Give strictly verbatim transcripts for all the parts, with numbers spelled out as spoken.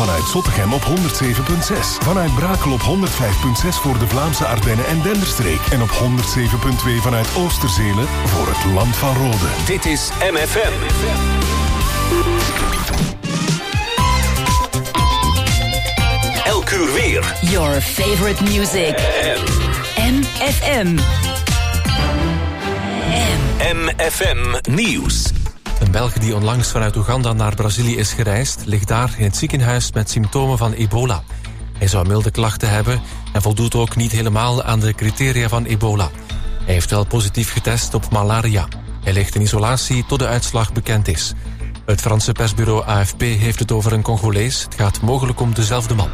Vanuit Zottegem op honderd zeven komma zes. Vanuit Brakel op honderd vijf komma zes voor de Vlaamse Ardennen en Denderstreek. En op honderd zeven komma twee vanuit Oosterzelen voor het Land van Rode. Dit is M F M. Elk uur weer. Your favorite music. M F M. M F M Nieuws. Een Belg die onlangs vanuit Oeganda naar Brazilië is gereisd, ligt daar in het ziekenhuis met symptomen van ebola. Hij zou milde klachten hebben en voldoet ook niet helemaal aan de criteria van ebola. Hij heeft wel positief getest op malaria. Hij ligt in isolatie tot de uitslag bekend is. Het Franse persbureau A F P heeft het over een Congolees. Het gaat mogelijk om dezelfde man.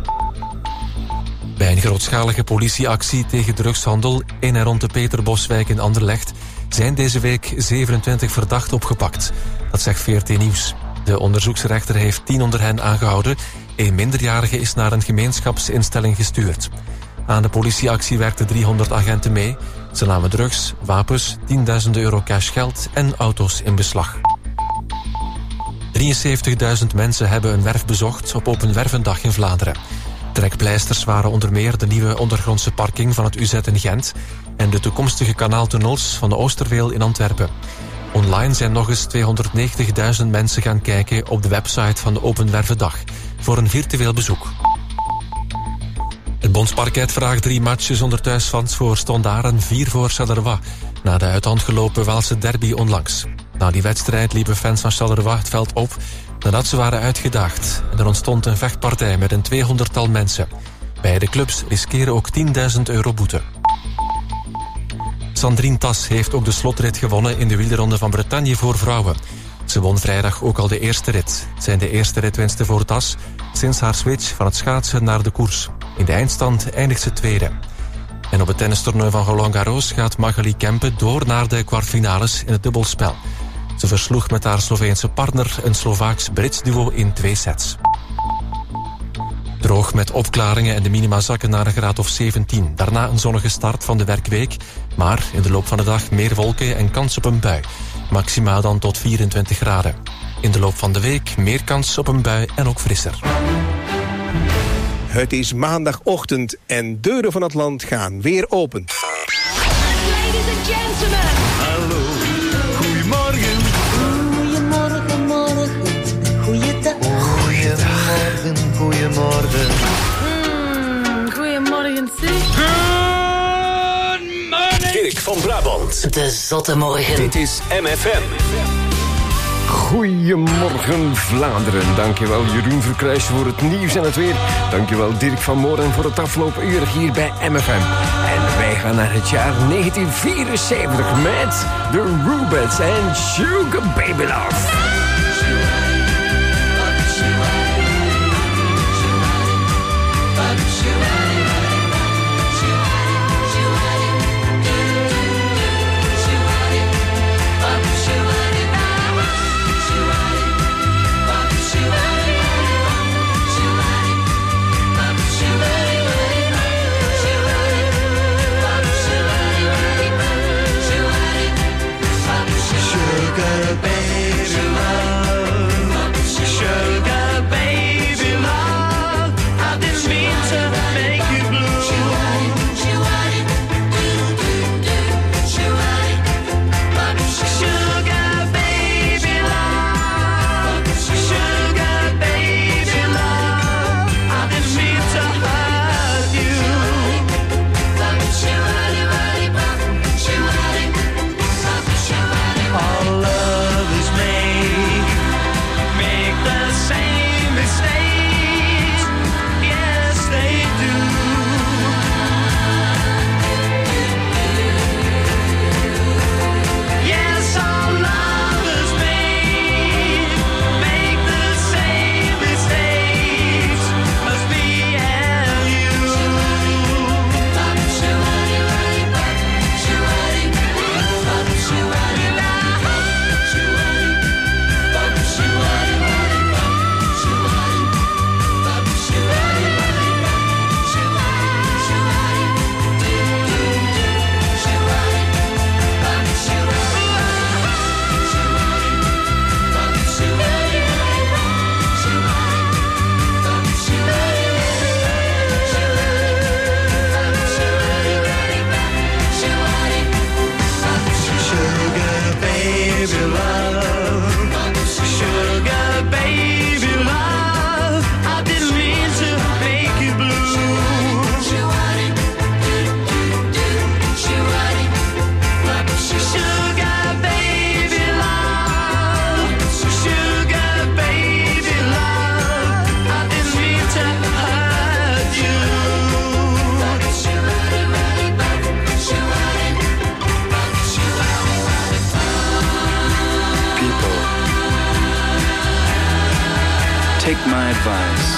Bij een grootschalige politieactie tegen drugshandel in en rond de Peterboswijk in Anderlecht zijn deze week zevenentwintig verdachten opgepakt. Dat zegt V R T Nieuws. De onderzoeksrechter heeft tien onder hen aangehouden. Een minderjarige is naar een gemeenschapsinstelling gestuurd. Aan de politieactie werkten driehonderd agenten mee. Ze namen drugs, wapens, tienduizenden euro cashgeld en auto's in beslag. drieënzeventigduizend mensen hebben een werf bezocht op Open Wervendag in Vlaanderen. Trekpleisters waren onder meer de nieuwe ondergrondse parking van het U Z in Gent en de toekomstige kanaaltunnels van de Oosterweel in Antwerpen. Online zijn nog eens tweehonderdnegentigduizend mensen gaan kijken op de website van de Open Wervendag voor een virtueel bezoek. Het Bondsparket vraagt drie matches zonder thuisfans voor Stondaren, vier voor Charleroi, na de uit hand gelopen Waalse derby onlangs. Na die wedstrijd liepen fans van Charleroi het veld op nadat ze waren uitgedaagd. En er ontstond een vechtpartij met een tweehonderdtal mensen. Beide clubs riskeren ook tienduizend euro boete. Sandrine Tas heeft ook de slotrit gewonnen in de wielerronde van Bretagne voor vrouwen. Ze won vrijdag ook al de eerste rit. Het zijn de eerste ritwinsten voor Tas sinds haar switch van het schaatsen naar de koers. In de eindstand eindigt ze tweede. En op het tennistoernooi van Roland Garros gaat Magali Kempe door naar de kwartfinales in het dubbelspel. Ze versloeg met haar Sloveense partner een Slovaaks-Brits duo in twee sets. Droog met opklaringen en de minima zakken naar een graad of zeventien. Daarna een zonnige start van de werkweek, maar in de loop van de dag meer wolken en kans op een bui. Maximaal dan tot vierentwintig graden. In de loop van de week meer kans op een bui en ook frisser. Het is maandagochtend en deuren van het land gaan weer open. Ladies and gentlemen. Hallo, goedemorgen. Goedemorgen, morgen. Goeiedag. Goedemorgen, goedemorgen. Mm, goedemorgen, zeg. Good morning. Dirk van Brabant. De zotte morgen. Dit is M F M. Goedemorgen Vlaanderen. Dankjewel Jeroen Verkruijs voor het nieuws en het weer. Dankjewel Dirk van Moren voor het afgelopen uur hier bij M F M. En wij gaan naar het jaar negentien vierenzeventig met de Rubettes en Sugar Baby Love. Sugar baby. take my advice.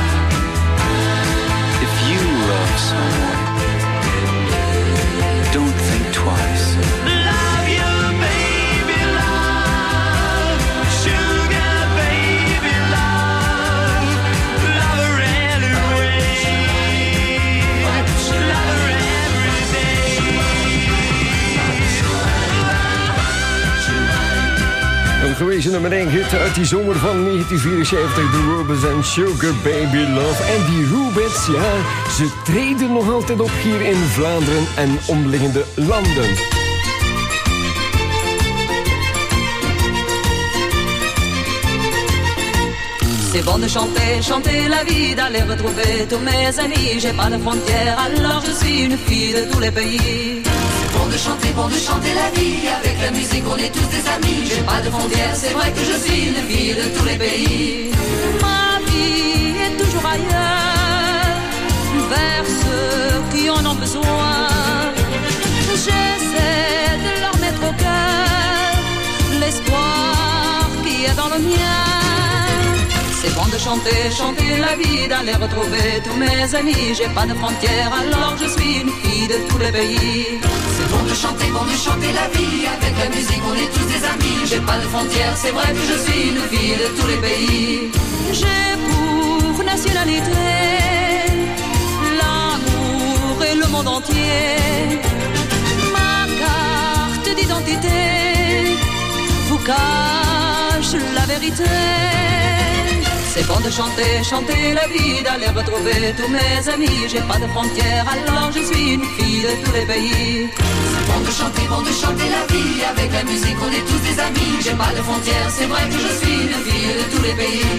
If you love someone, don't think twice. Love you, baby, love. Sugar, baby, love. Love her anyway. Love her every day. Een gewezen nummer één hit uit die zomer van negentien vierenzeventig. De Rubens en Sugar Baby Love. En die Rubens, ja, ze treden nog altijd op hier in Vlaanderen en omliggende landen. C'est bon de chanter, chanter la vie, d'aller retrouver tous mes amis. J'ai pas de frontières, alors je suis une fille de tous les pays. C'est bon de chanter, bon de chanter la vie. Avec la musique, on est tous des amis. J'ai pas de frontières, c'est vrai que je suis une fille de tous les pays. Ma vie est toujours ailleurs, vers ceux qui en ont besoin. J'essaie de leur mettre au cœur l'espoir qui est dans le mien. C'est bon de chanter, chanter la vie, d'aller retrouver tous mes amis. J'ai pas de frontières, alors je suis une fille de tous les pays. C'est bon de chanter, bon de chanter la vie. Avec la musique, on est tous des amis. J'ai pas de frontières, c'est vrai que je suis une fille de tous les pays. J'ai pour nationalité l'amour et le monde entier. Ma carte d'identité vous cache la vérité. C'est bon de chanter, chanter la vie, d'aller retrouver tous mes amis. J'ai pas de frontières, alors je suis une fille de tous les pays. C'est bon de chanter, bon de chanter la vie. Avec la musique, on est tous des amis. J'ai pas de frontières, c'est vrai que je suis une fille de tous les pays.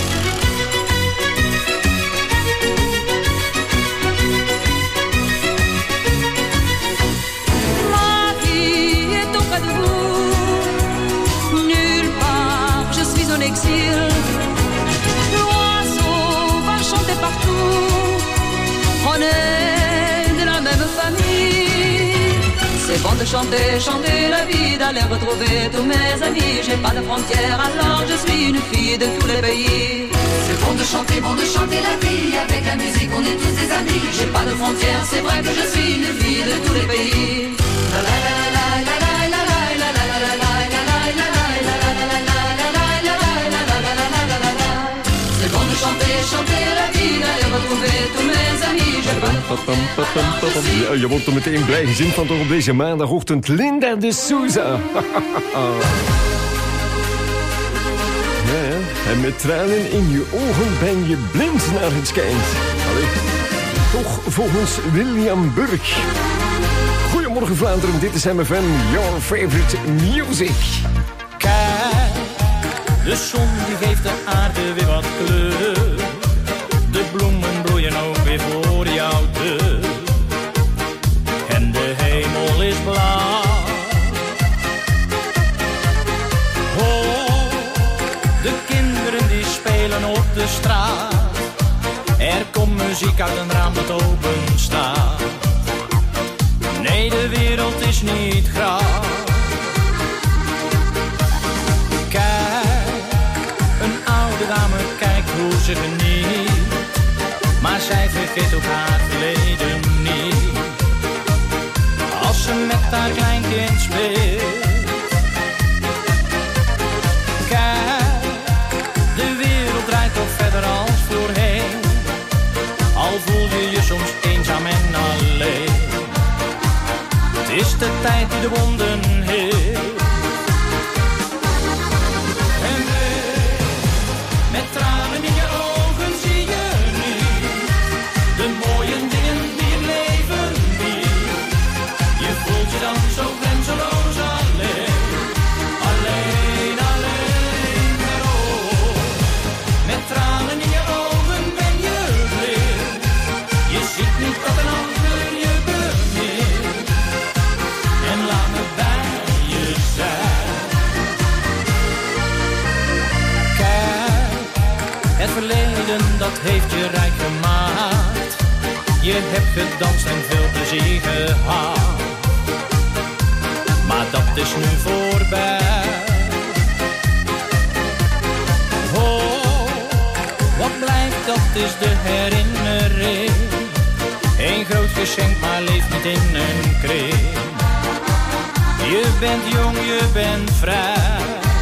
Ma vie est auprès de vous. Nulle part, je suis en exil. Partout, on est de la même famille. C'est bon de chanter, chanter la vie, d'aller retrouver tous mes amis. J'ai pas de frontières, alors je suis une fille de tous les pays. C'est bon de chanter, bon de chanter la vie. Avec la musique, on est tous des amis. J'ai pas de frontières, c'est vrai que je suis une fille de tous les pays. La la la la la la la la la la la la la. C'est bon de chanter, chanter la vie, d'aller retrouver tous mes amis. Ja, je wordt er meteen blij gezien van toch op deze maandagochtend. Linda de Souza. Ja, ja. En met tranen in je ogen ben je blind naar het schijnt. Allee. Toch volgens William Burg. Goedemorgen Vlaanderen, dit is M F M, your favorite music. Kijk, de zon die geeft de aarde weer wat kleur. De bloemen bloeien ook weer voor jou deur. En de hemel is blauw. Oh, de kinderen die spelen op de straat. Er komt muziek uit een raam dat open staat. Nee, de wereld is niet graag. Kijk, een oude dame kijkt hoe ze geniet. Maar zij vergeet ook haar verleden niet. Als ze met haar kleinkind speelt. Kijk, de wereld draait toch verder als voorheen. Al voel je je soms eenzaam en alleen. Het is de tijd die de wonden heelt. En weet, met tranen in je ogen zie je niet de mooie dingen die het leven biedt. Je voelt je dan zo grenzeloos alleen. Alleen, alleen, maar oh. Met tranen in je ogen ben je blind. Je ziet niet dat een ander je bemint. En laat me bij je zijn. Kijk, het verleden dat heeft je rijk gemaakt. Je hebt gedanst en veel plezier gehad. Maar dat is nu voorbij. Oh, geschenk, maar leef niet in een kring. Je bent jong, je bent vrij.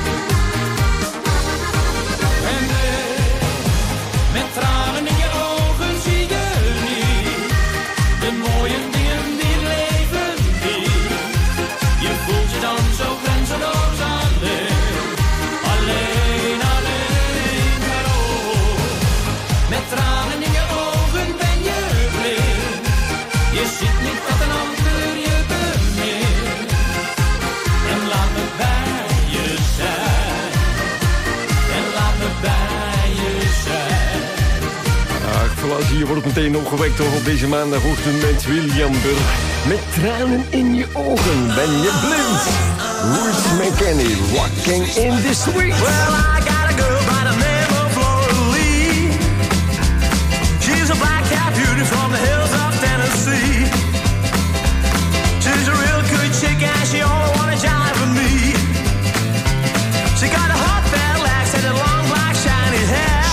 En nee, met tranen in je ogen zie je niet de mooie dingen die leven niet. Je voelt je dan zo grenzeloos alleen. Alleen, alleen, maar oh. Met tranen in je ogen ben je blind. Je ziet niet dat een ander je bemint. En laat me bij je zijn. En laat me bij je zijn. Ach, voilà, zie je wordt meteen opgewekt toch op deze maandagochtend met William Burg. Met tranen in je ogen ben je blind. Ruth McKinney, walking in the street. Well, I got a girl by the name of Flora Lee. She's a black-cap beauty from the hills of Tennessee. She's a real good chick and she only wanna jive with me. She got a hot fat legs and a long black shiny hair.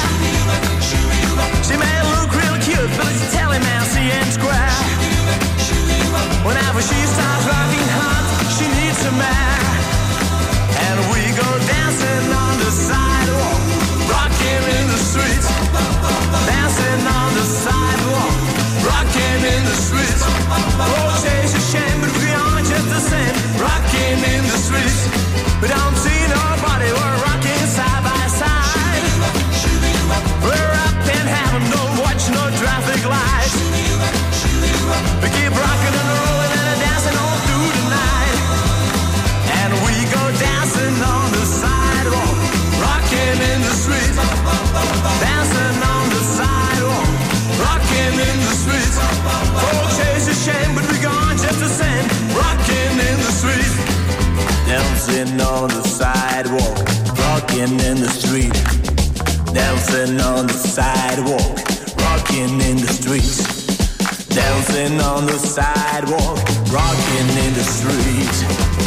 She may look real cute, but it's telling man she ain't square. Whenever she starts rocking hot, she needs a man. And we go dancing on the sidewalk, rocking in the streets. Dancing on the sidewalk, rocking in the streets. Oh, chase a shame, but we are just the same. Rocking in the streets. We don't see nobody, we're rocking side by side. We're up in heaven, don't watch no traffic lights. We keep rocking and rolling and dancing all through the night. And we go dancing on the sidewalk, rocking in the streets. Dancing on the sidewalk, rocking in the streets. Oh, chase a shame, but we gone just the same. Rocking in the streets. Dancing on the sidewalk, rocking in the street. Dancing on the sidewalk, rocking in the streets. Dancing on the sidewalk, rocking in the street.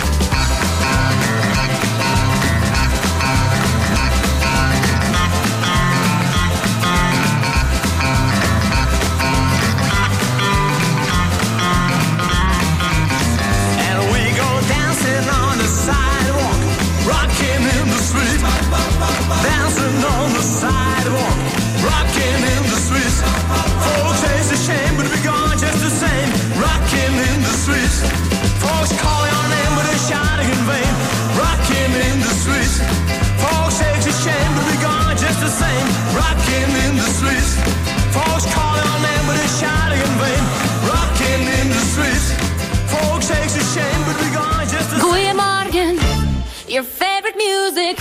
And we go dancing on the sidewalk, rocking in the street. Dancing on the sidewalk, rocking in the streets. Folks, it's a shame, but we gone just the same. Rocking in the streets. Folks call your name, but they're shouting in vain. Rocking in the streets. Folks, it's a shame, but we gone just the same. Rocking in the streets. Folks call your name, but they're shouting in vain. Rocking in the streets. Folks, it's a shame, but we gone just the same. Goeiemorgen, your favorite music.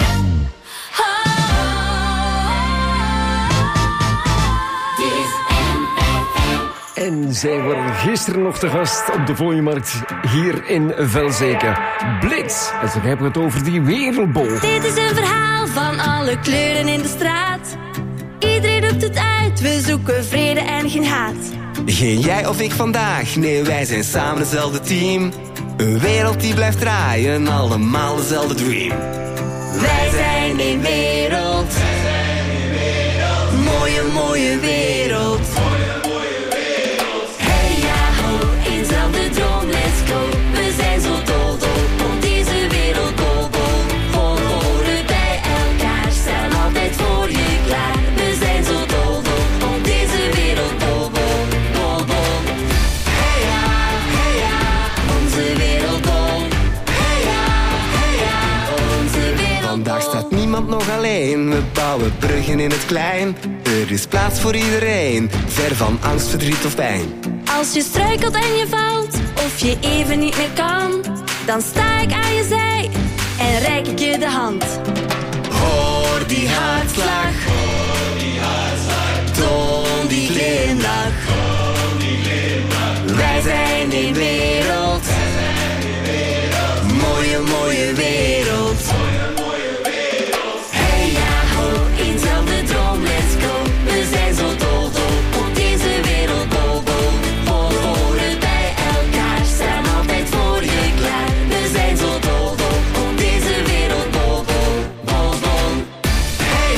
En zij waren gisteren nog te gast op de Vooienmarkt hier in Velzeke. Blitz, en ze hebben het over die wereldbol. Dit is een verhaal van alle kleuren in de straat. Iedereen roept het uit, we zoeken vrede en geen haat. Geen jij of ik vandaag, nee wij zijn samen hetzelfde team. Een wereld die blijft draaien, allemaal dezelfde dream. Wij zijn één wereld. Wij zijn één wereld. Mooie, mooie wereld. Mooie, mooie wereld. Hey ja ho, eenzelfde droom, let's go. We zijn zo dol dol op deze wereld, bol bol. Vol horen bij elkaar, staan altijd voor je klaar. We zijn zo dol dol op deze wereld, bol bol, bol bol. Hey ja, hey ja, onze wereld bol. Hey ja, hey ja, onze wereld. Vandaag staat niemand nog alleen, we bouwen bruggen in het klein. Er is plaats voor iedereen, ver van angst, verdriet of pijn. Als je struikelt en je valt, of je even niet meer kan, dan sta ik aan je zij en reik ik je de hand. Hoor die hartslag, hoor die hartslag, toon die glimlach, toon die glimlach. Wij zijn één wereld, wij zijn één wereld. Mooie, mooie wereld. Mooie, mooie wereld. Hey ja ho, eenzelfde droom, let's go. We zijn zo dol dol op deze wereld, bol bol. Vol horen bij elkaar, staan altijd voor je klaar. We zijn zo dol dol op deze wereld, bol bol, bol bol. Hey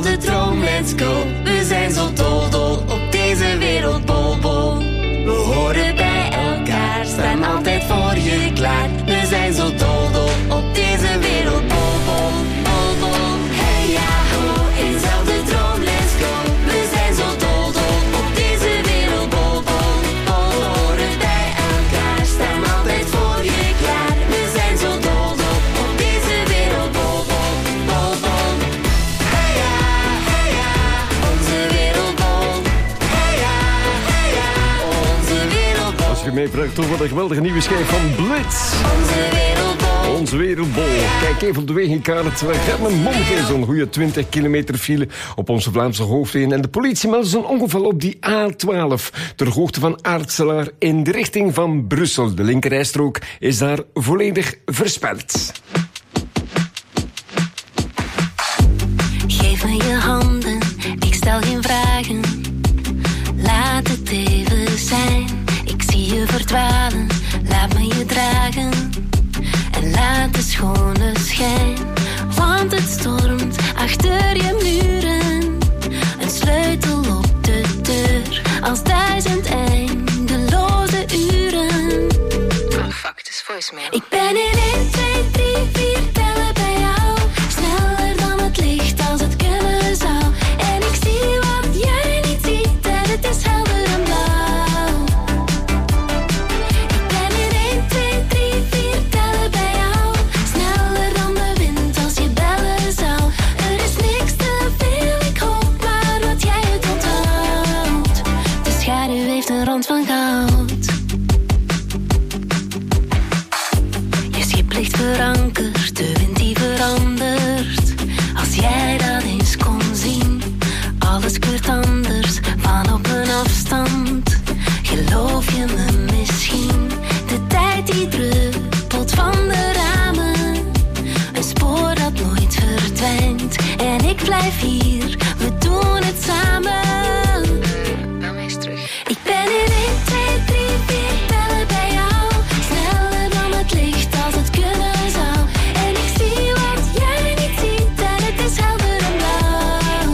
eenzelfde droom, let's go. We zijn zo dol, dol op deze wereld, bol, bol. We horen bij elkaar, staan altijd voor je klaar. We zijn zo dol, dol op deze wereld, bol, bol, bol, bol. Hey ja, ho, eenzelfde droom, let's go. We zijn zo dol, dol op deze wereld, bol, bol, bol. We horen bij elkaar, staan altijd voor je klaar. We zijn zo dol, dol op deze wereld, bol, bol, bol, bol. Hey ja, hey ja, onze wereldbol. Hey ja, hey ja, onze wereldbol. Als je meepraat over de geweldige nieuwe schijf van Blitz. Onze wereldbol. Onze wereldbol. Kijk even op de wegenkaart. We gaan een mondeling zo'n goede twintig kilometer file op onze Vlaamse hoofdwegen. En de politie meldt zo'n ongeval op die A twaalf. Ter hoogte van Aartselaar in de richting van Brussel. De linkerrijstrook is daar volledig versperd. Geef me je handen, ik stel geen vragen. Laat het even zijn. Ik zie je verdwalen, laat me je dragen. En laat de schone schijn. Want het stormt achter je muren. Een sleutel op de deur. Als duizend eindeloze uren. Oh fuck, het is voicemail. Ik ben in één, twee, drie, vier tellen bij jou. Sneller dan het licht als het kunnen zou. En ik zie wat jij niet ziet en het is helder en blauw. Ik ben in één, twee, drie, vier tellen bij jou. Sneller dan de wind als je bellen zou. Er is niks te veel, ik hoop maar dat jij het onthoudt. De schaduw heeft een rand van goud. Je schip ligt verankerd, de wind die verandert. Als jij dat eens kon zien, alles kleurt anders van op een afstand. Geloof je me misschien? De tijd die druppelt van de ramen. Een spoor dat nooit verdwijnt. En ik blijf hier, we doen het samen. Dan is terug. Ik ben in één, twee, drie, vier tellen bij jou. Sneller dan het licht als het kunnen zou. En ik zie wat jij niet ziet en het is helder en blauw.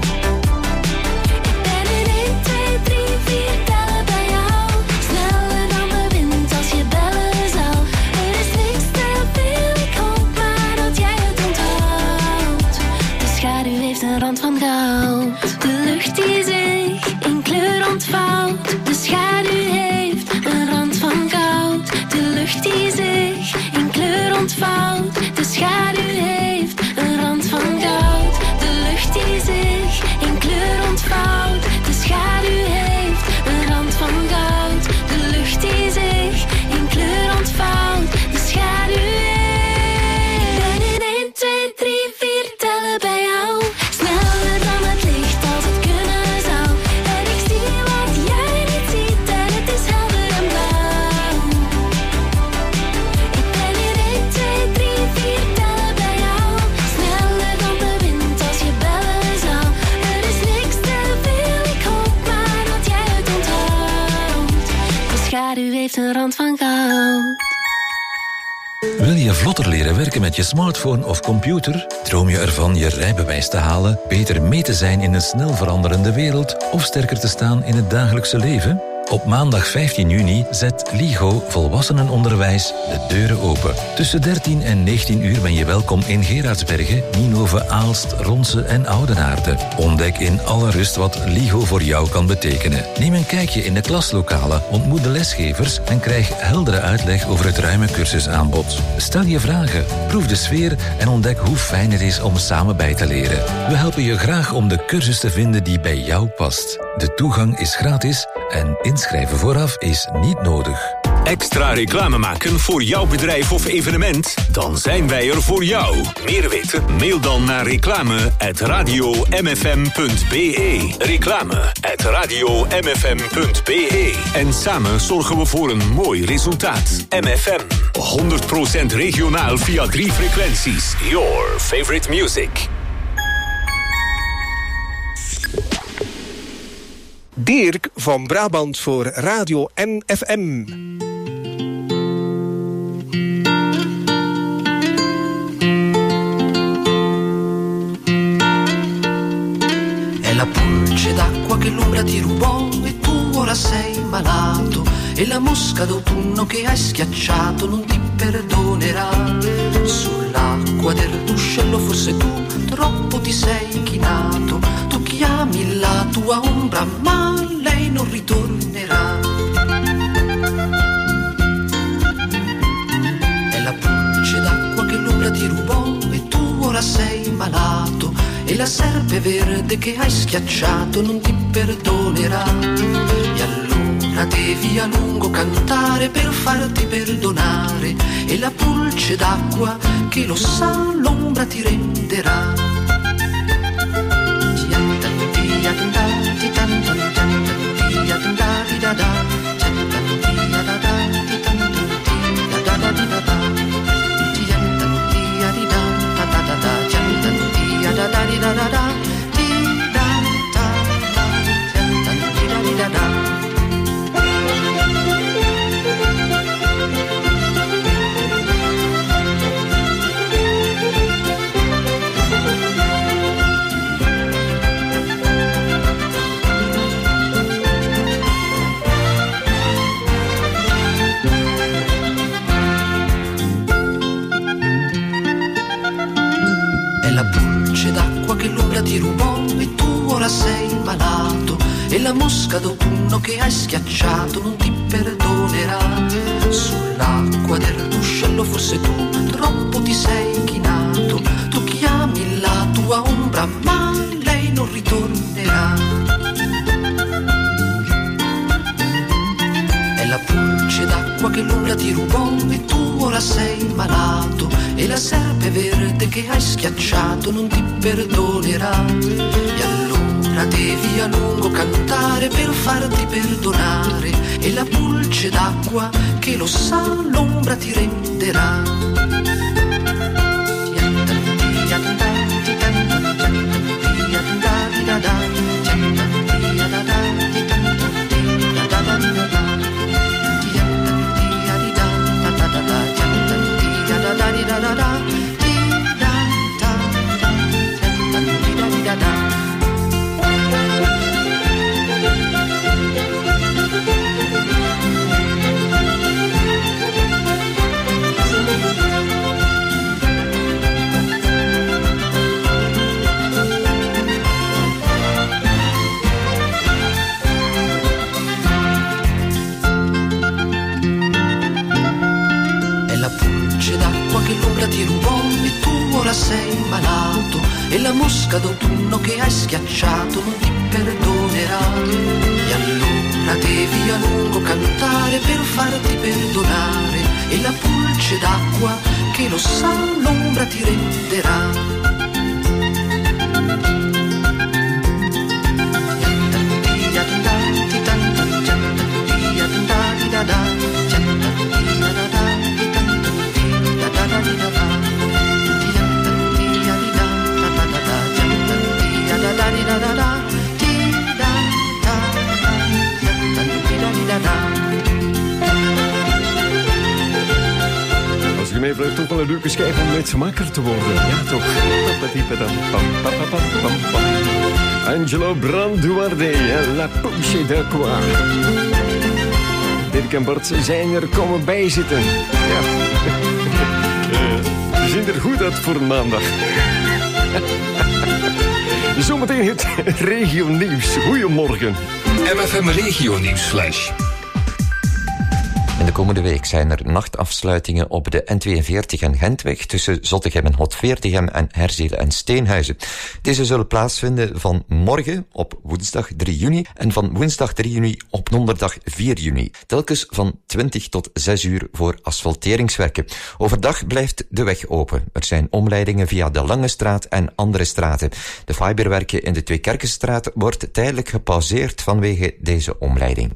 Ik ben in één, twee, drie, vier tellen bij jou. Sneller dan de wind als je bellen zou. Er is niks te veel, ik hoop maar dat jij het onthoudt. De schaduw heeft een rand van goud. De lucht die zich in kleur ontvouwt. De schaduw heeft een rand van goud. De lucht die zich in kleur ontvouwt. De schaduw heeft een rand van goud. De lucht die zich in kleur ontvouwt. De schaduw heeft een rand van goud. De lucht die zich in kleur ontvouwt. De schaduw heeft. Ik ben in één, twee, drie, vier tellen bij jou. Sneller dan het licht als het kunnen zou. En ik zie wat jij niet ziet en het is helder en blauw. Ik ben in één, twee, drie, vier tellen bij jou. Sneller dan de wind als je bellen zou. Er is niks te veel, ik hoop maar dat jij het onthoudt. De schaduw heeft een rand van goud. Wil je vlotter leren werken met je smartphone of computer? Droom je ervan je rijbewijs te halen, beter mee te zijn in een snel veranderende wereld of sterker te staan in het dagelijkse leven? Op maandag vijftien juni zet LIGO Volwassenenonderwijs de deuren open. Tussen dertien en negentien uur ben je welkom in Gerardsbergen, Nienhoven, Aalst, Ronse en Oudenaarde. Ontdek in alle rust wat LIGO voor jou kan betekenen. Neem een kijkje in de klaslokalen, ontmoet de lesgevers en krijg heldere uitleg over het ruime cursusaanbod. Stel je vragen, proef de sfeer en ontdek hoe fijn het is om samen bij te leren. We helpen je graag om de cursus te vinden die bij jou past. De toegang is gratis en inschrijven vooraf is niet nodig. Extra reclame maken voor jouw bedrijf of evenement? Dan zijn wij er voor jou. Meer weten? Mail dan naar reclame at radio m f m punt b e. Reclame at radio m f m punt b e. En samen zorgen we voor een mooi resultaat. M F M, honderd procent regionaal via drie frequenties. Your favorite music. Dirk van Brabant voor Radio N F M. la pulce d'acqua che l'ombra ti rubò e tu ora sei malato, e la mosca d'autunno che hai schiacciato non ti perdonerà. Sull'acqua del ruscello forse tu troppo ti sei chinato, tu chiami la tua ombra ma lei non ritornerà. È la pulce d'acqua che l'ombra ti rubò e tu ora sei malato, e la serpe verde che hai schiacciato non ti perdonerà. E allora devi a lungo cantare per farti perdonare, e la pulce d'acqua che lo sa l'ombra ti renderà. Ti rubò e tu ora sei malato, e la mosca d'autunno che hai schiacciato non ti perdonerà. Sull'acqua del ruscello forse tu troppo ti sei chinato, tu chiami la tua ombra ma lei non ritornerà. È la pulce d'acqua che l'ombra ti rubò e tu ora sei malato, e la serpe verde che hai schiacciato non ti perdonerà. E allora devi a lungo cantare per farti perdonare, e la pulce d'acqua che lo sa l'ombra ti renderà. Ti rubò e tu ora sei malato, e la mosca d'autunno che hai schiacciato non ti perdonerà. E allora devi a lungo cantare per farti perdonare, e la pulce d'acqua che lo sa l'ombra ti renderà. Als je mij vraagt, toch wel een leuke schijf om met wakker te worden. Ja, toch. Angelo Branduardi, La Pulce d'Acqua. Dirk en Bart zijn er komen bijzitten. Ja. Ze zien er goed uit voor maandag. Zometeen het regionieuws. Goedemorgen. M F M regionieuws flash. In de komende week zijn er nachtafsluitingen op de N tweeënveertig en Gentweg tussen Zottegem en Hotveertigem en Herzelen en Steenhuizen. Deze zullen plaatsvinden van morgen op woensdag drie juni en van woensdag drie juni op donderdag vier juni. Telkens van twintig tot zes uur voor asfalteringswerken. Overdag blijft de weg open. Er zijn omleidingen via de Lange Straat en andere straten. De fiberwerken in de Tweekerkenstraat wordt tijdelijk gepauzeerd vanwege deze omleiding.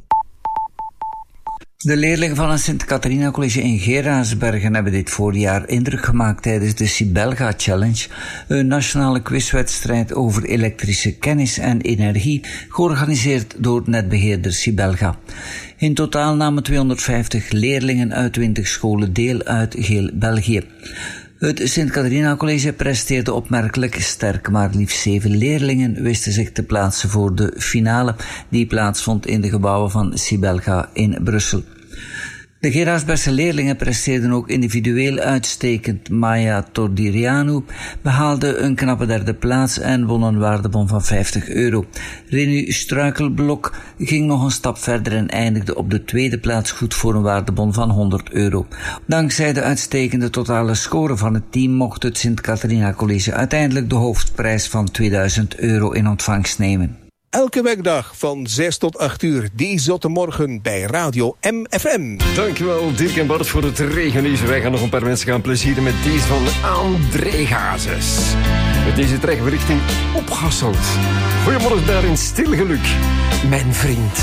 De leerlingen van het Sint-Catharina College in Geraardsbergen hebben dit voorjaar indruk gemaakt tijdens de Sibelga Challenge, een nationale quizwedstrijd over elektrische kennis en energie, georganiseerd door netbeheerder Sibelga. In totaal namen tweehonderdvijftig leerlingen uit twintig scholen deel uit heel België. Het Sint-Catharina College presteerde opmerkelijk sterk, maar liefst zeven leerlingen wisten zich te plaatsen voor de finale die plaatsvond in de gebouwen van Sibelga in Brussel. De Gerardsbergse leerlingen presteerden ook individueel uitstekend. Maya Tordirianu behaalde een knappe derde plaats en won een waardebon van vijftig euro. Renu Struikelblok ging nog een stap verder en eindigde op de tweede plaats goed voor een waardebon van honderd euro. Dankzij de uitstekende totale score van het team mocht het Sint-Catharina College uiteindelijk de hoofdprijs van tweeduizend euro in ontvangst nemen. Elke werkdag van zes tot acht uur, die zotte morgen bij Radio M F M. Dankjewel Dirk en Bart voor het regennieuws. Wij gaan nog een paar mensen gaan plezieren met deze van André Hazes. Met deze trechberichting opgezond. Goedemorgen daar in stilgeluk, mijn vriend.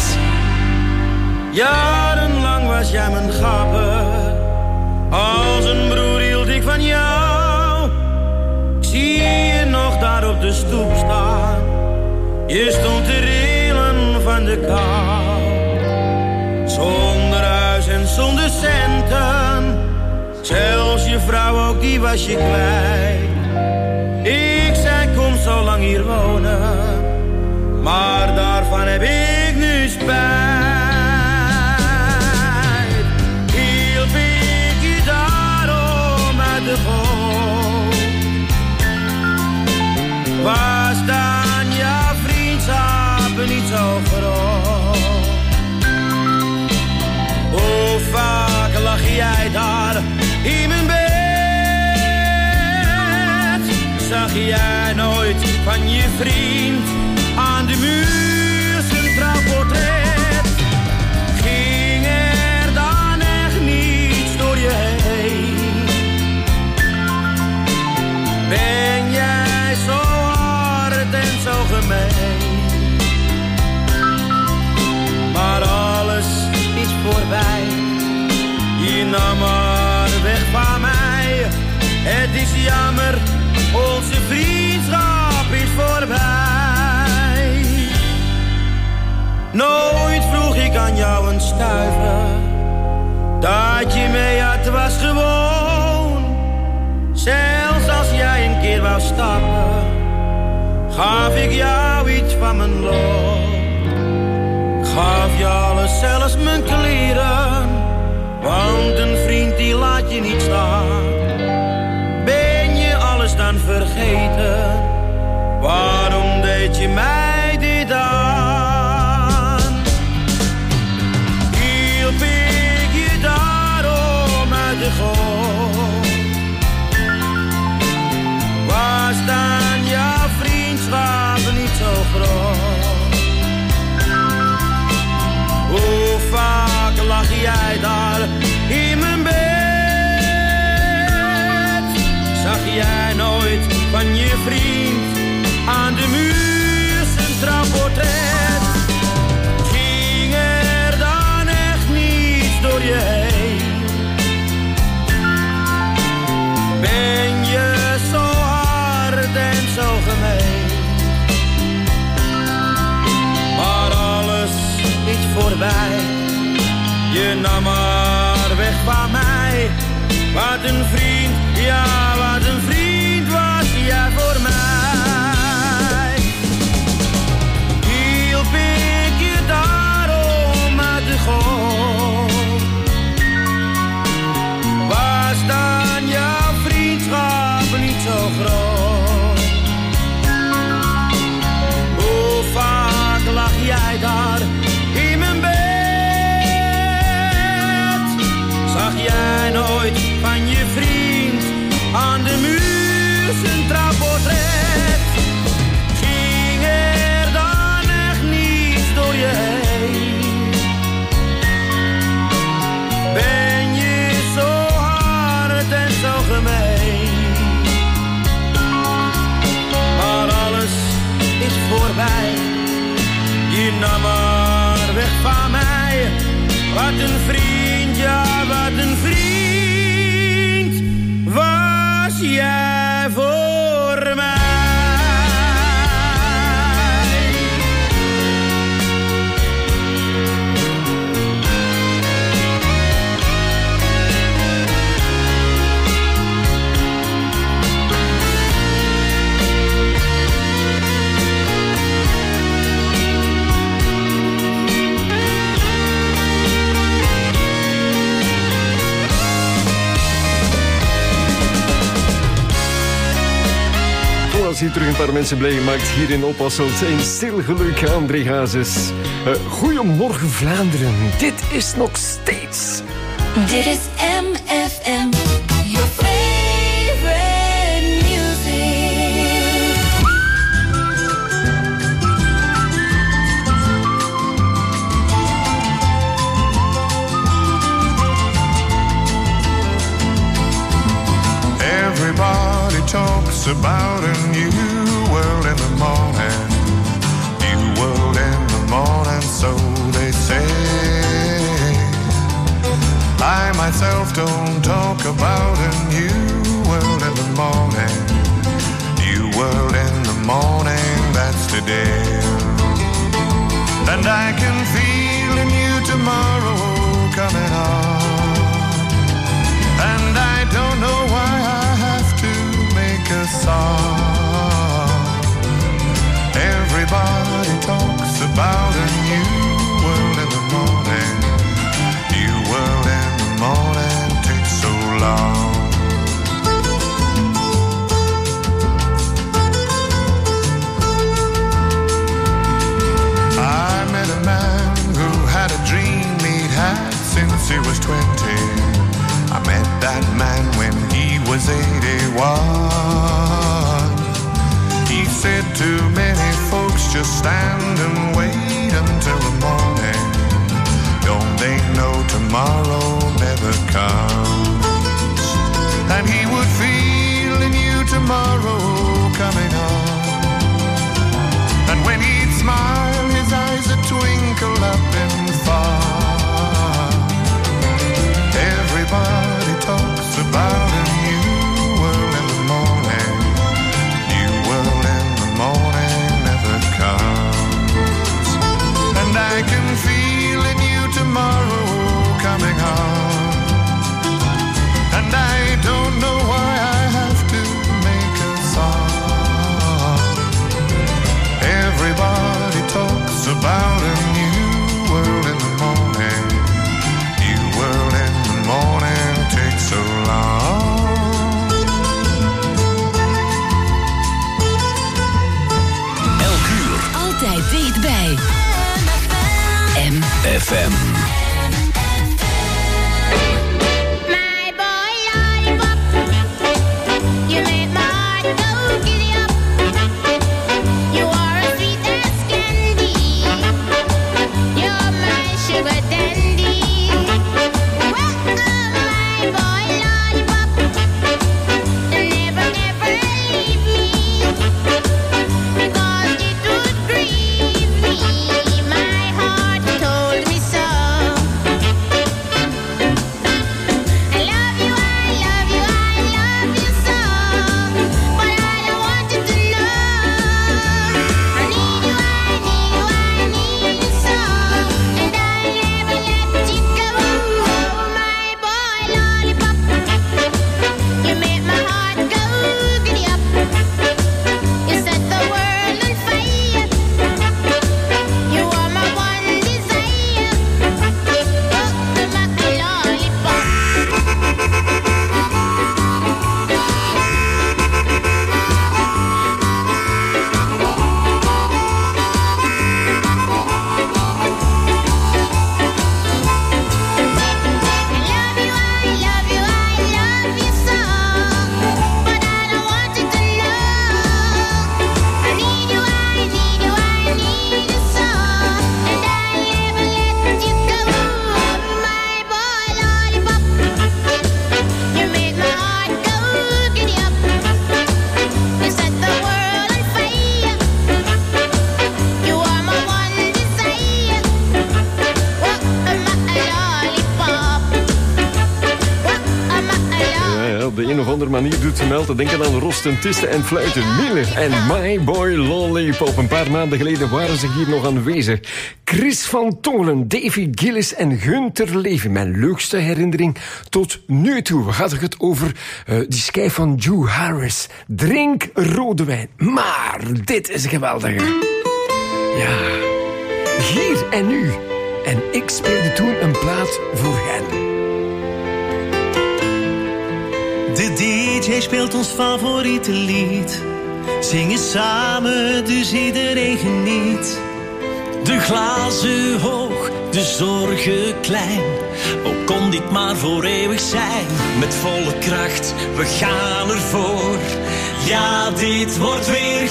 Jarenlang was jij mijn gapper. Als een broer hield ik van jou. Ik zie je nog daar op de stoep staan. Je stond te rillen van de kou. Zonder huis en zonder centen. Zelfs je vrouw ook, die was je kwijt. Ik zei kom zo lang hier wonen. Maar daarvan heb ik nu spijt. Hielp ik je daarom uit de goot. Waar staan jouw vriendschappen niet zo groot? Hoe vaak lag jij daar in mijn bed? Zag jij nooit van je vriend aan de muur zijn trouwportret? Ging er dan echt niets door je heen? Ben jij zo hard en zo gemeen? Maar alles is voorbij. Je nam maar weg van mij. Het is jammer, onze vriendschap is voorbij. Nooit vroeg ik aan jou een stuiver. Dat je mee had was gewoon. Zelfs als jij een keer wou stappen, gaf ik jou iets van mijn loon. Gaf je alles, zelfs mijn kleren. Want een vriend die laat je niet staan. Ben je alles dan vergeten? Waarom deed je mij dit aan? Hielp ik je daarom uit de goot? Waar staan jouw vriendschappen niet zo groot? Hoe vaak lag jij daar in mijn bed? Zag jij nooit van je vriend aan de muur zijn trouwportret? Ging er dan echt niets door je heen? Ben je zo hard en zo gemeen? Maar alles is voorbij. Je nam maar weg van mij. Wat een vriend, ja wat een vriend was jij voor mij. Hielp ik je daarom uit de goot? Waar staan jouw vriendschappen niet zo groot? Hoe vaak lag jij daar in mijn bed? Zag jij nooit van je vriend aan de muur zijn trouwportret? Ging er dan echt niets door je heen? Ben je zo hard en zo gemeen? Maar alles is voorbij. Je nam maar weg van mij. Wat een vriend, ja wat een vriend was jij voor mij. hier terug een paar mensen blij gemaakt. Hier in Oppasselt in stilgeluk André Hazes. Uh, Goedemorgen Vlaanderen. Dit is nog steeds... Dit is M F M. Your favorite music. Everybody talks about a new world in the morning. New world in the morning, so they say. I myself don't talk about a new world in the morning. New world in the morning, that's today. And I can feel a new tomorrow coming on. And I don't know why I have to make a song. Everybody talks about a new world in the morning. New world in the morning takes so long. I met a man who had a dream he'd had since he was twenty. I met that man when he was eighty-one. He said to many folks, just stand and wait until the morning. Don't they know tomorrow never comes? And he would feel a new tomorrow coming on. And when he'd smile, his eyes would twinkle up and far. Everybody talks about a new world in the morning. New world in the morning never comes. And I can feel a new tomorrow coming on. And I don't know why I have to make a song. Everybody talks about a new world in the morning. New world in the morning takes so long. Elk uur. Altijd dichtbij. M F M. Manier doet ze me altijd denken aan rosten, tisten en fluiten. Miller en My Boy Lollipop. Een paar maanden geleden waren ze hier nog aanwezig. Chris van Tongelen, Davy Gillis en Gunther Levy. Mijn leukste herinnering tot nu toe. We hadden het over uh, die schijf van Joe Harris. Drink rode wijn. Maar dit is geweldig. Ja, hier en nu. En ik speelde toen een plaat voor hen. De D J speelt ons favoriete lied. zingen samen, dus iedereen geniet. De glazen hoog, de zorgen klein. Ook kon dit maar voor eeuwig zijn. Met volle kracht, we gaan ervoor. Ja, dit wordt weer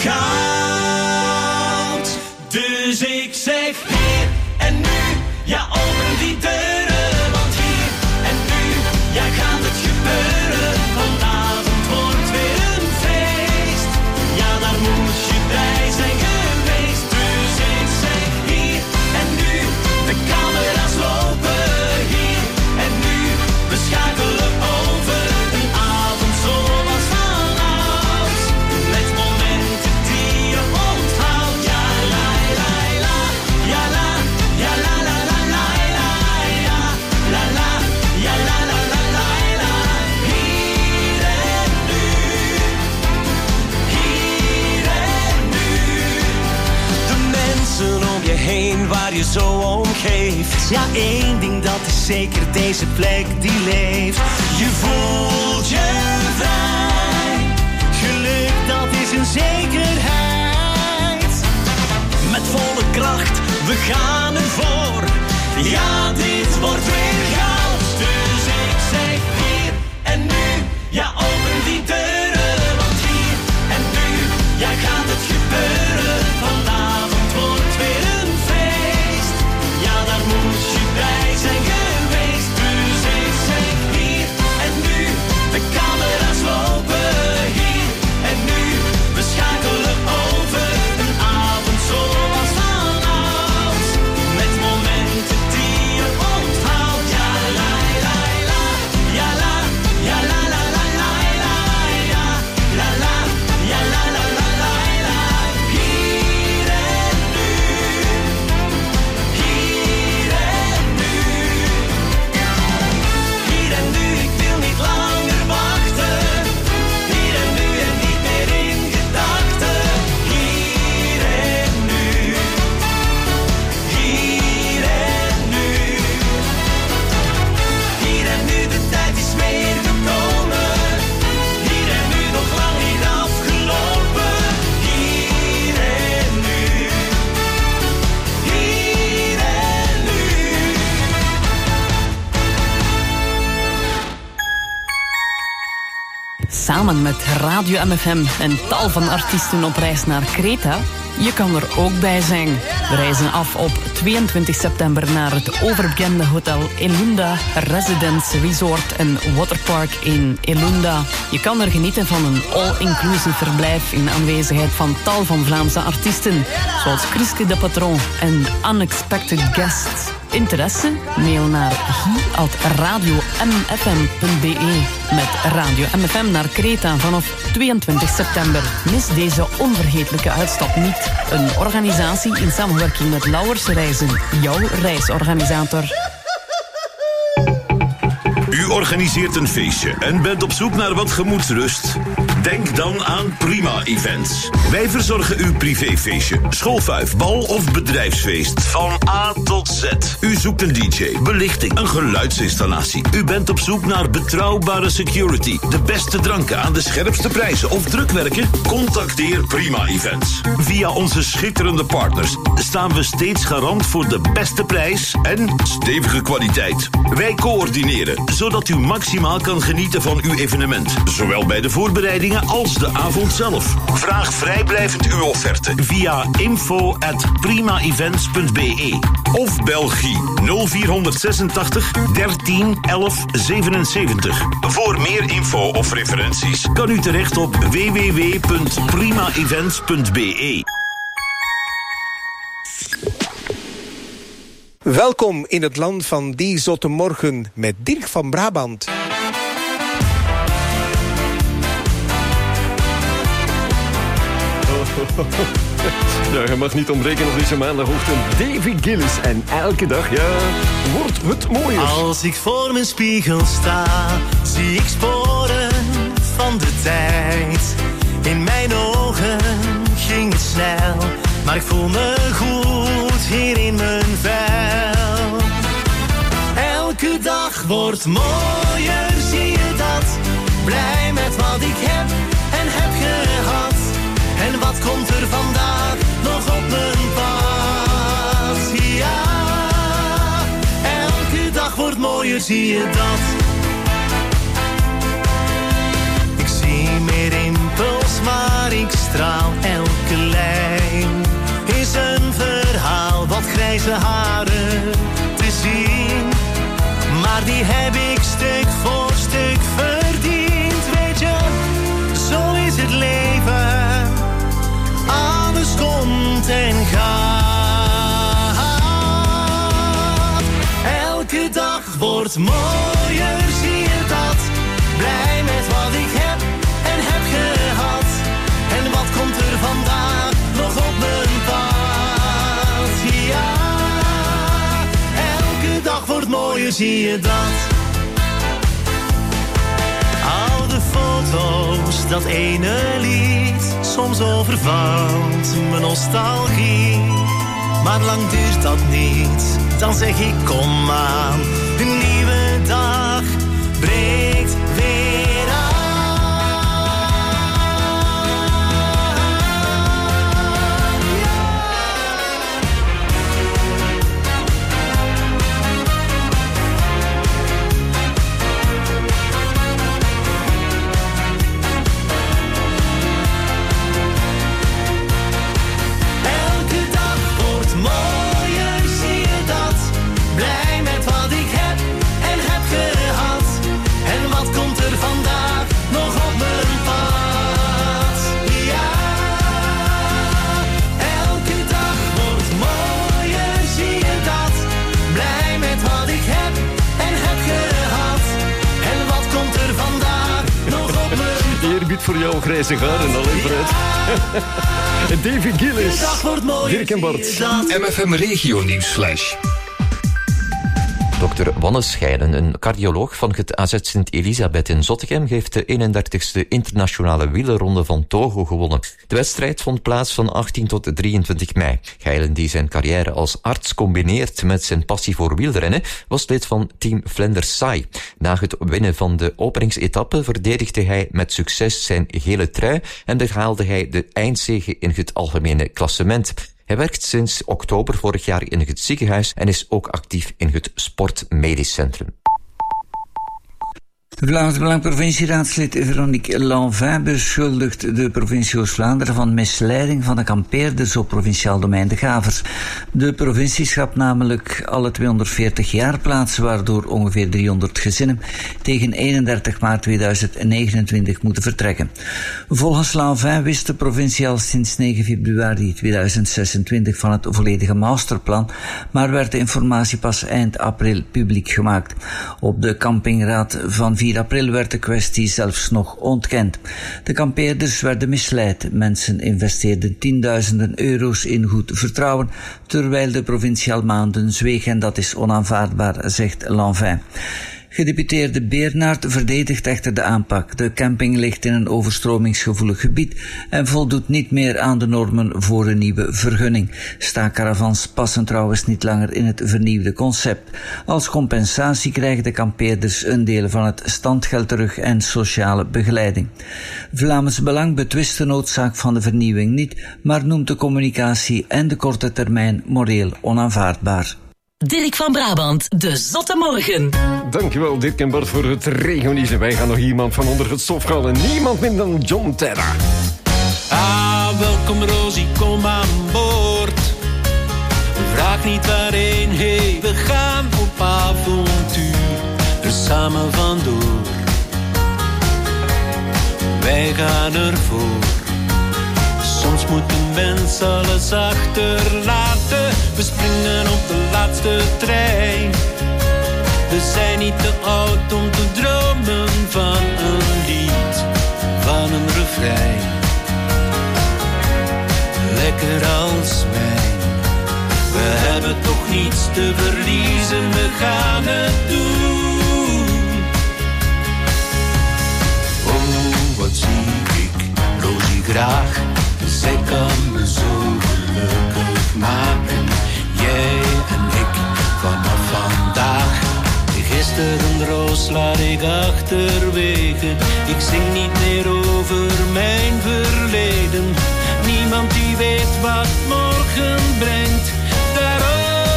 goud. Dus ik zeg hier en nu, ja, open die deuren. Want hier en nu, ja, gaat het gebeuren. Vanavond wordt weer een feest. Ja, daar moet je bij zijn geweest. Dus ik zeg hier en nu, de camera's lopen. Hier en nu, we schakelen over. Een avond zoals vanouds. Met momenten die je onthoudt. Ja, la, la, la, ja, la, ja, la, la, la, la, la, ja, la, la, ja, la, la, la, la, la. Hier en nu, hier en nu. De mensen om je heen waar je zo om geeft. Ja, één ding dat is zeker, deze plek die leeft. Je voelt je vrij. Geluk, dat is een zekerheid. Met volle kracht, we gaan ervoor. Ja, dit wordt weer goud. Dus ik zeg hier en nu, ja, open die deuren. Want hier en nu, ja, gaat het gebeuren. Vanavond wordt weer een feest. Ja, daar moet je bij zijn geweest. Dus ik zeg hier en nu, de camera's lopen. Hier en nu, we schakelen over. Een avond zoals vanouds. Met momenten die je onthoudt. Ja, la, la, la, ja, la, ja, la, la, la, la, la, ja, la, la, ja, la, la, la, la, la. Hier en nu, hier en nu. Hier en nu, ik wil niet langer wachten. Hier en nu en niet meer in gedachten. Hier en nu, hier en nu. Hier en nu, de tijd is weer gekomen. Hier en nu, nog lang niet afgelopen. Hier en nu, hier en nu. Samen met Radio M F M en tal van artiesten op reis naar Kreta. Je kan er ook bij zijn. We reizen af op tweeëntwintig september naar het overbekende hotel Elunda Residence Resort en Waterpark in Elunda. Je kan er genieten van een all-inclusive verblijf in aanwezigheid van tal van Vlaamse artiesten, zoals Christy de Patron en Unexpected Guests. Interesse? Mail naar guy at radio m f m punt b e met Radio M F M naar Kreta vanaf tweeëntwintig september. Mis deze onvergetelijke uitstap niet. Een organisatie in samenwerking met Lauwers Reizen, jouw reisorganisator. U organiseert een feestje en bent op zoek naar wat gemoedsrust? Denk dan aan Prima Events. Wij verzorgen uw privéfeestje, schoolfuif, bal of bedrijfsfeest. Van A tot Z. U zoekt een D J, belichting, een geluidsinstallatie. U bent op zoek naar betrouwbare security, de beste dranken aan de scherpste prijzen of drukwerken? Contacteer Prima Events. Via onze schitterende partners staan we steeds garant voor de beste prijs en stevige kwaliteit. Wij coördineren, zodat u maximaal kan genieten van uw evenement. Zowel bij de voorbereidingen als de avond zelf. Vraag vrijblijvend uw offerte via info at prima events punt b e of België nul vier zesentachtig dertien elf zevenenzeventig. Voor meer info of referenties kan u terecht op w w w punt prima events punt b e. Welkom in het land van die zotte morgen met Dirk van Brabant. Ja, je mag niet ontbreken op deze maandagochtend. Davy Gillis en elke dag, ja, wordt het mooier. Als ik voor mijn spiegel sta, zie ik sporen van de tijd. In mijn ogen ging het snel, maar ik voel me goed hier in mijn vel. Elke dag wordt mooier, zie je dat? Blij met wat ik heb en heb gehad. En wat komt er vandaag nog op mijn pad? Ja, elke dag wordt mooier, zie je dat? Ik zie meer rimpels, maar ik straal. Elke lijn is een verhaal, wat grijze haren te zien. Maar die heb ik stuk voor stuk verdiend. Weet je, zo is het leven. Alles komt en gaat. Elke dag wordt mooier, zie je dat? Blij met wat ik heb en heb gehad. En wat komt er vandaag nog op mijn pad? Ja, elke dag wordt mooier, zie je dat? Oude foto's, dat ene lied, soms overvalt mijn nostalgie. Maar lang duurt dat niet, dan zeg ik kom aan. Een nieuwe dag breekt weer aan. Voor jouw grijze garen, alleen vooruit. Davy Gillis, Dirk en Bart. M F M Regio Nieuwsflash. dokter Wanne Scheiden, een cardioloog van het A Z Sint-Elisabeth in Zottegem, heeft de eenendertigste internationale wielerronde van Togo gewonnen. De wedstrijd vond plaats van achttien tot drieëntwintig mei. Scheiden, die zijn carrière als arts combineert met zijn passie voor wielrennen, was lid van team Flanders Saai. Na het winnen van de openingsetappe verdedigde hij met succes zijn gele trui en behaalde hij de eindzege in het algemene klassement. Hij werkt sinds oktober vorig jaar in het ziekenhuis en is ook actief in het Sportmedisch Centrum. Vlaams Belang provincieraadslid Veronique Lanvin beschuldigt de provincie Oost-Vlaanderen van misleiding van de kampeerders op provinciaal domein De Gavers. De provincie schrapt namelijk alle tweehonderdveertig jaarplaatsen, waardoor ongeveer driehonderd gezinnen tegen eenendertig maart tweeduizend negenentwintig moeten vertrekken. Volgens Lanvin wist de provincie al sinds negen februari tweeduizend zesentwintig van het volledige masterplan, maar werd de informatie pas eind april publiek gemaakt. Op de campingraad van vier april werd de kwestie zelfs nog ontkend. De kampeerders werden misleid. Mensen investeerden tienduizenden euro's in goed vertrouwen, terwijl de provincie al maanden zweeg en dat is onaanvaardbaar, zegt Lanvin. Gedeputeerde Beernaert verdedigt echter de aanpak. De camping ligt in een overstromingsgevoelig gebied en voldoet niet meer aan de normen voor een nieuwe vergunning. Staakcaravans passen trouwens niet langer in het vernieuwde concept. Als compensatie krijgen de kampeerders een deel van het standgeld terug en sociale begeleiding. Vlaams Belang betwist de noodzaak van de vernieuwing niet, maar noemt de communicatie en de korte termijn moreel onaanvaardbaar. Dirk van Brabant, de Zotte Morgen. Dankjewel Dirk en Bart voor het regionieuws. En wij gaan nog iemand van onder het stof halen. Niemand minder dan John Terra. Ah, welkom Rosie, kom aan boord. Vraag niet waarheen, hey, we gaan op avontuur. Er samen vandoor. Wij gaan ervoor. Soms moet een mens alles achterlaten. We springen op de laatste trein. We zijn niet te oud om te dromen van een lied, van een refrein. Lekker als wijn. We hebben toch niets te verliezen, we gaan het doen. Oh, wat zie ik Rosie graag. Zij kan me zo gelukkig maken. Jij en ik vanaf vandaag. Gisteren roos laat ik achterwege. Ik zing niet meer over mijn verleden. wat morgen brengt. Daarom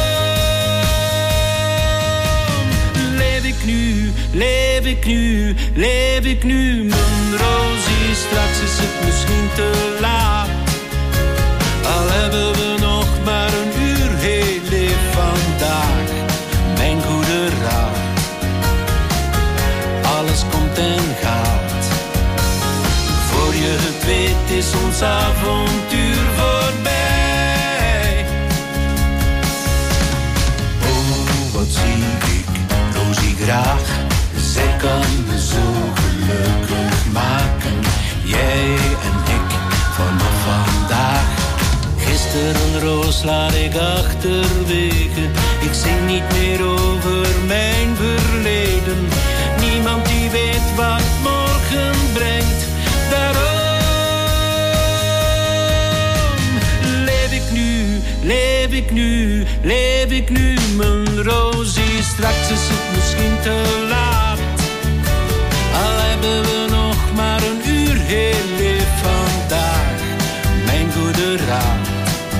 leef ik nu, leef ik nu, leef ik nu. Mijn Rosie, straks is het misschien te laat. Al hebben we nog maar een uur, heel leef vandaag. Mijn goede raad. Alles komt en gaat. Voor je het weet is ons avontuur voorbij. Oh, wat zie ik Rosie graag. Zij kan me zo gelukkig maken. Jij en ik vanaf vandaag. Gisteren roos laat ik achterwege. Ik zing niet meer over mijn verleden. Niemand die weet wat morgen brengt. Daarom leef ik nu, leef ik nu, leef ik nu. Mijn Rosie, straks is het misschien te laat. Al hebben we nog maar een uur, heel leef vandaag. Mijn goede raad.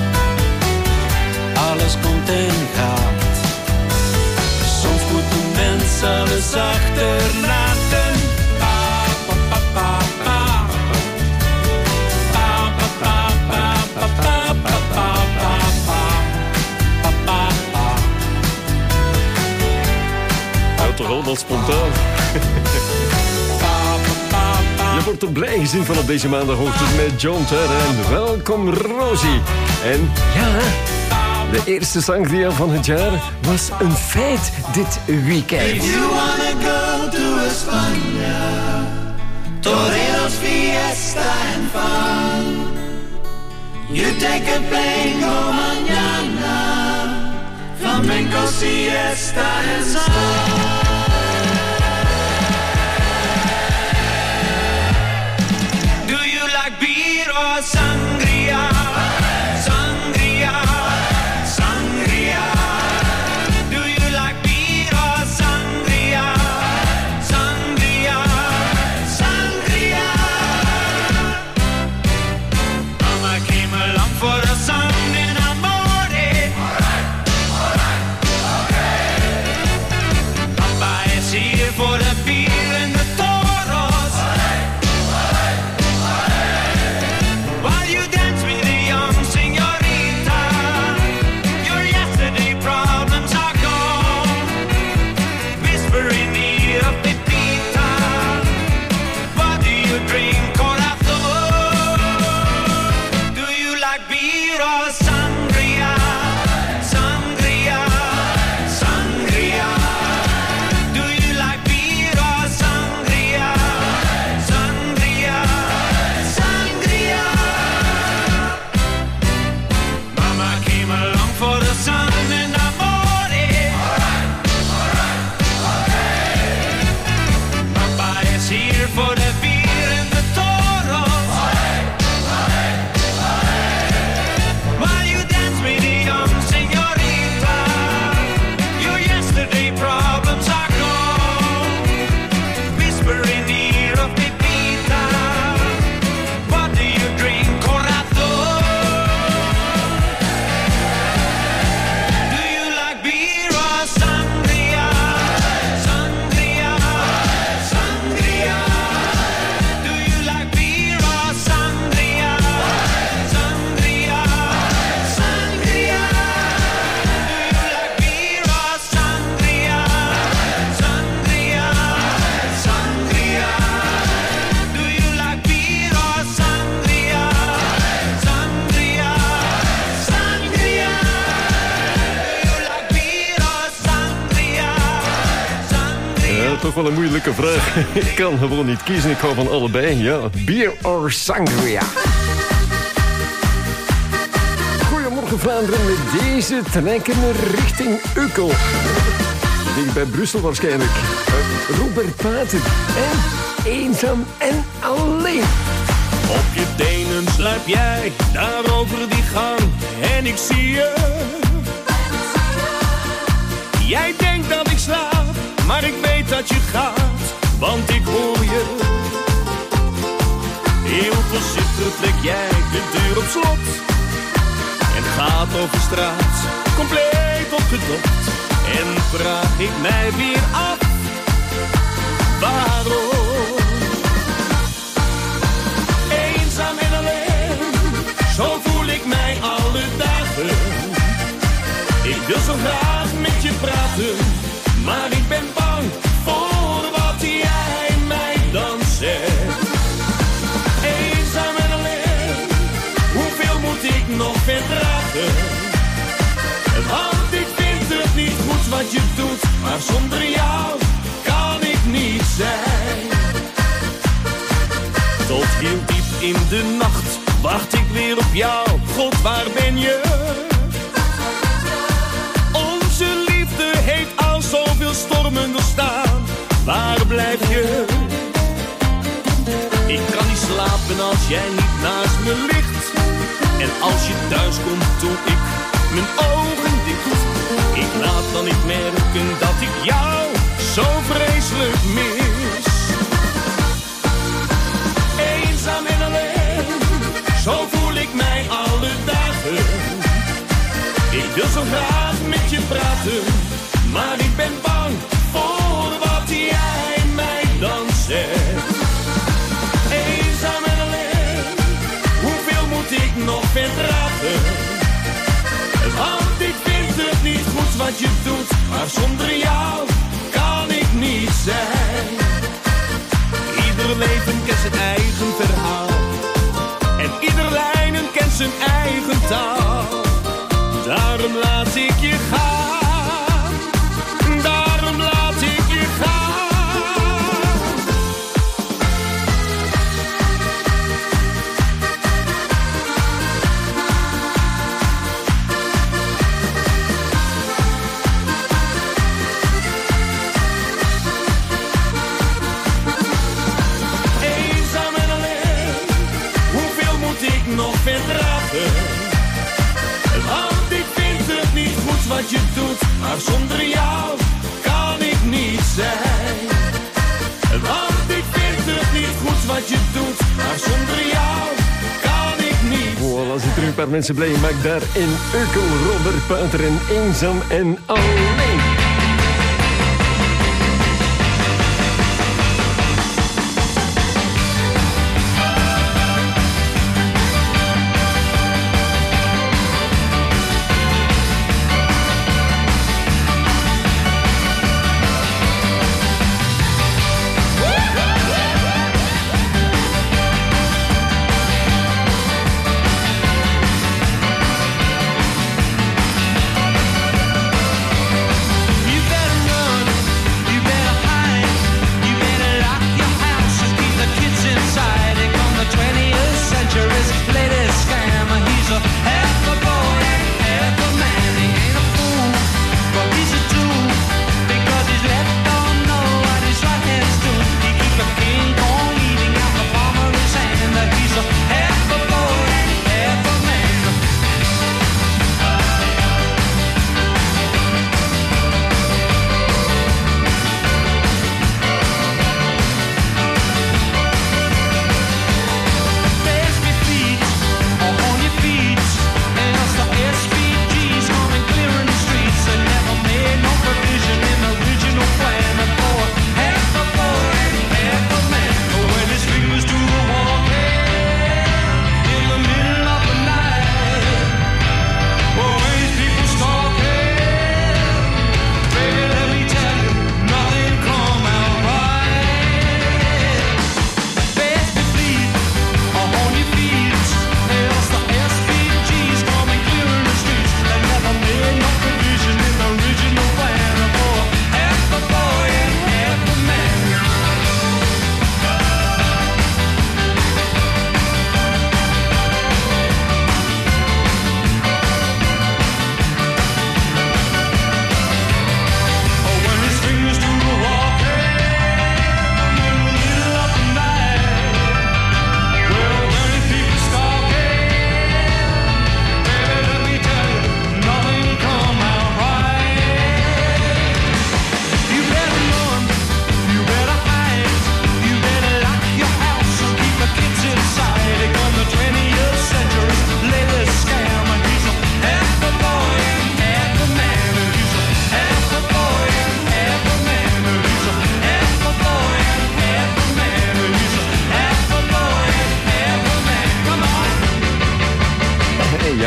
Alles komt en gaat. Soms moet een mens alles achterlaten. Pa, pa, pa, pa, pa. Pa, pa, pa, pa, pa, pa, pa, pa, pa, pa, pa, pa. Ja, toch allemaal spontaan. Je wordt er blij gezien van op deze maandagochtend met John Terre. En welkom Rosie. En ja, de eerste sangria van het jaar was een feit dit weekend. If you wanna go to España, toreros, fiesta and fun. You take a plane, go mañana, flamenco, siesta and sun. Beer or sangria, sangria, sangria. Do you like beer or sangria, sangria, sangria? Mama came along for a sun in amore. Alright, alright, okay. Papa is here for the beer and the toros. Alright, alright. While you dance with the young señorita, your yesterday problems are gone. Whisper in the ear of Pepita, what do you drink, corazón? Do you like beer or sangria? Sangria, sangria. Do you like beer or sangria? Sangria, sangria. Mama came along for the sun and amore. Alright, alright, okay. Papa is here for the beer and the toros. Alright, alright, alright. While you dance with the young señorita, your yesterday problems are gone. Whisper in the ear of Pepita, what do you drink, corazón? Do you like beer or sangria? Sangria, sangria. Do you like beer or sangria? Sangria, sangria. Do you like beer or sangria? Sangria, sangria. Do you like beer or sangria? Sangria, sangria. Do you like beer or sangria? Sangria. Ja, toch wel een moeilijke vraag. Ik kan gewoon niet kiezen, ik hou van allebei. Ja, bier or sangria. Goedemorgen Vlaanderen, met deze trekken richting Ukkel. Dicht bij Brussel waarschijnlijk. Uh, Robert Paten en Eenzaam en Alleen. Op je tenen sluip jij daar over die gang en ik zie je. Jij denkt dat ik slaap, maar ik weet dat je gaat, want ik hoor je. Heel voorzichtig trek jij de deur op slot gaat over straat, compleet opgedokt. En vraag ik mij weer af, waarom? Eenzaam en alleen, zo voel ik mij alle dagen. Ik wil zo graag met je praten, maar ik ben bang voor wat jij mij dan zegt. Eenzaam en alleen, hoeveel moet ik nog verdragen? Want ik vind het niet goed wat je doet, maar zonder jou kan ik niet zijn. Tot heel diep in de nacht wacht ik weer op jou, God, waar ben je? Onze liefde heeft al zoveel stormen doorstaan, waar blijf je? Ik kan niet slapen als jij niet naast me ligt. En als je thuis komt doe ik mijn ogen dicht. Ik laat dan niet merken dat ik jou zo vreselijk mis. Eenzaam en alleen, zo voel ik mij alle dagen. Ik wil zo graag met je praten, maar ik ben bang voor wat jij mij dan zegt. Eenzaam en alleen, hoeveel moet ik nog verdragen? Want ik vind het niet goed wat je doet, maar zonder jou kan ik niet zijn. Ieder leven kent zijn eigen verhaal, en ieder lijnen kent zijn eigen taal. Daarom laat ik je gaan, daarom laat ik je gaan. Eenzaam en alleen, hoeveel moet ik nog verdragen? Want ik vind het niet goed wat je doet, maar zonder jou kan ik niet zijn. Want ik vind het niet goed wat je doet, maar zonder jou kan ik niet. Voilà, zit er een paar mensen blij. Maak daar in Eukel, Robert Pater en Eenzaam en Alleen.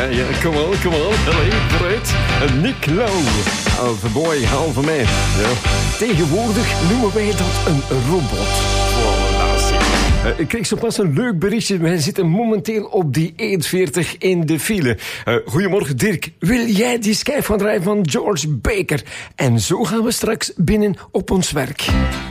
ja, ja. Kom on, kom on. Allee, vooruit. Nick Lowe. Halve boy, halve man. Ja. Tegenwoordig noemen wij dat een robot. Uh, ik kreeg zo pas een leuk berichtje. Wij zitten momenteel op die E veertig in de file. Uh, goedemorgen Dirk. Wil jij die schijf gaan draaien van George Baker? En zo gaan we straks binnen op ons werk.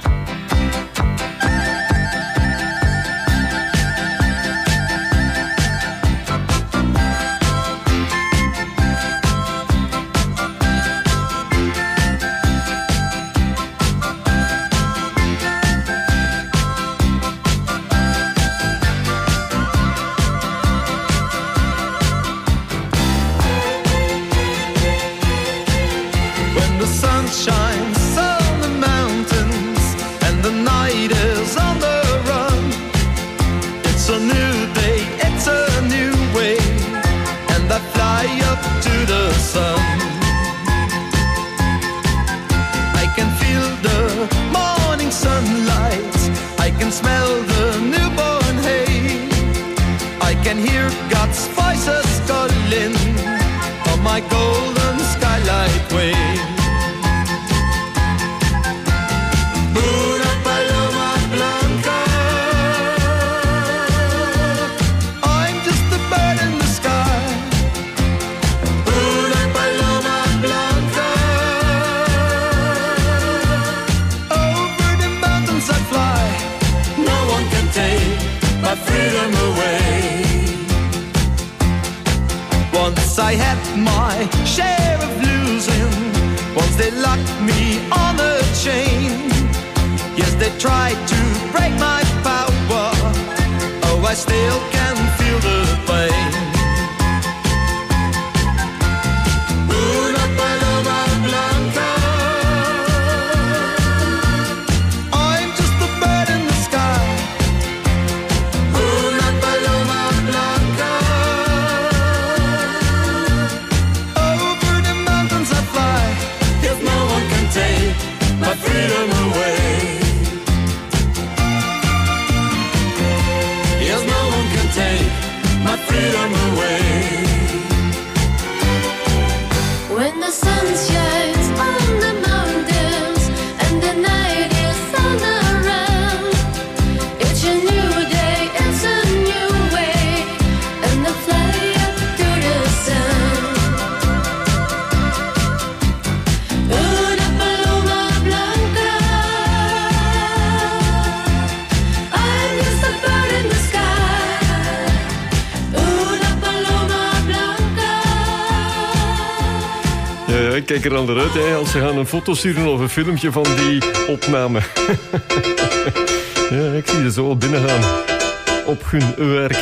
I had my share of losing. Once they locked me on a chain. Yes, they tried to break my power. Oh, I still can feel the pain. Una paloma blanca. I'm just a bird in the sky. Una paloma blanca. My freedom away. Yes, no one can take my freedom away. When the sun shines on the mountains and the night is all around, it's a new day, it's a new way, and I fly up to the sun. Una paloma blanca, I'm just a bird in the sky. Una paloma blanca. Ja, ik kijk er al naar uit, hè, als ze gaan een foto sturen of een filmpje van die opname. Ja, ik zie ze zo al binnen gaan. Op hun werk.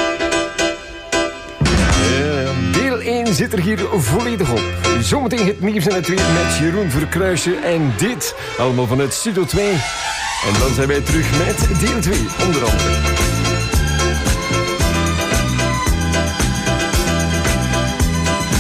Ja, deel één zit er hier volledig op. Zometeen het nieuws en het weer met Jeroen Verkruijsen. En dit allemaal vanuit Studio twee. En dan zijn wij terug met deel twee, onder andere.